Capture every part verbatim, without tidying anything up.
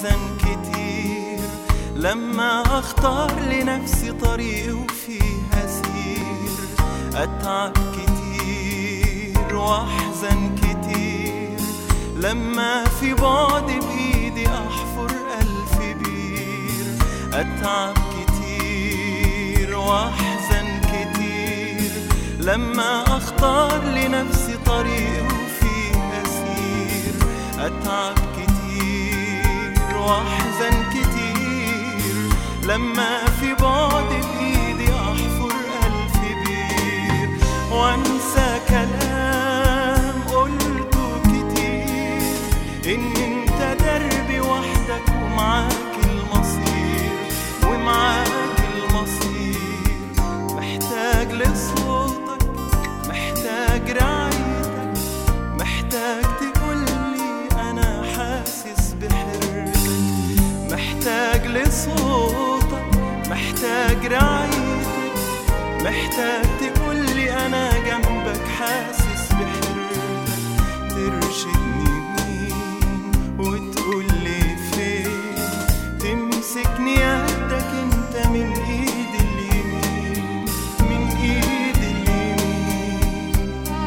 واحزن كتير لما اختار لنفسي طريق وفيه اسير. اتعب كتير واحزن كتير لما في بعد بايدي احفر الف بير. اتعب كتير واحزن كتير لما اختار لنفسي طريق وفيه اسير. اتعب كتير واحزن كتير لما في بعد بايدي احفر الف بير. وانسى كلام قلته كتير ان انت دربي وحدك ومعاك المصير ومعاك المصير. محتاج لصوتك محتاج رعايتك محتاج تقولي انا حاسس بحرقك. محتاج لصوتك محتاج رعايتك محتاج تقولي انا جنبك حاسس بحرقك. ترشدني مين وتقولي فين تمسكني يدك انت من ايد اليمين من ايد اليمين.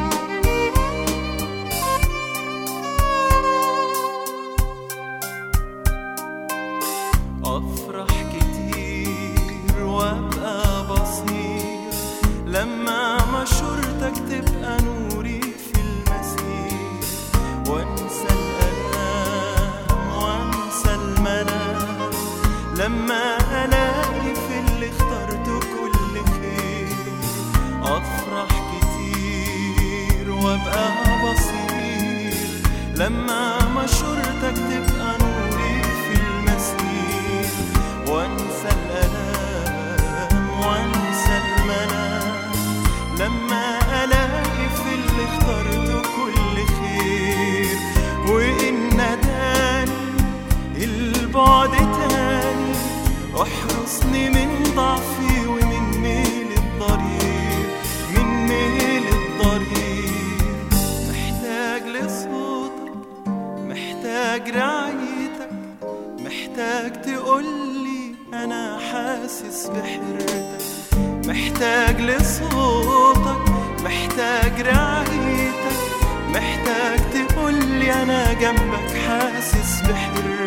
افرح كتير وابقى بصير لما مشورتك تبقى نوري في المسير. وانسى الالام وانسى الملام لما الاقي في اللي اخترته كل خير. افرح كتير وابقى بصير لما مشورتك تبقى نوري في المسير. وانسى الالام وانسى الملام لما الاقي في اللي اخترته كل خير. وان ناداني البعد تاني احرسني من ضعفي ومن ميل الضرير من ميل الضرير. محتاج لصوتك محتاج رعايتك محتاج تقولي انا حاسس بحرتك. محتاج لصوتك محتاج رعايتك محتاج تقولي انا جنبك حاسس بحرتك.